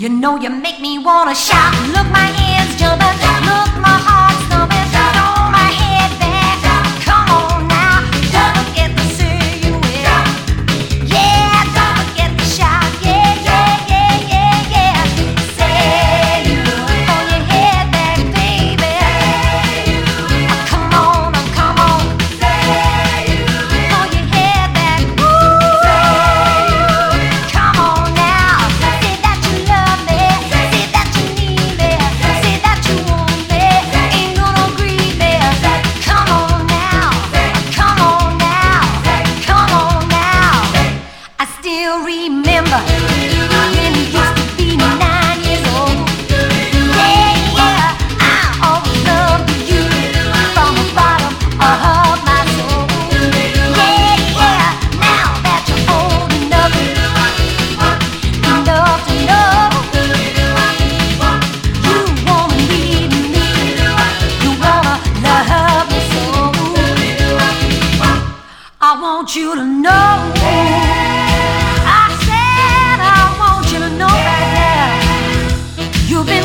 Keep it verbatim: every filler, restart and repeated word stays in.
You know you make me wanna shout. Look, my hands jumping. Look, my heart's thumping. Throw my head back. Come on now. Don't forget to say you will. Yeah, don't forget to shout. Yeah, yeah, yeah, yeah, yeah. Say you will. Throw your head back, baby. Come on, come on. Say you will. Throw your head back. Ooh. Come on now. Say that you love me. Say that you need me. Say that you want me. Ain't gonna grieve me. Come on now. Come on now. Come on now. I still remember when you used to be nine years old. Yeah, yeah, I always loved you from the bottom of my soul. Yeah, yeah, now that you're old enough, enough to know you wanna leave me, you wanna love me so. I want you to know. I said I want you to know right now. You've been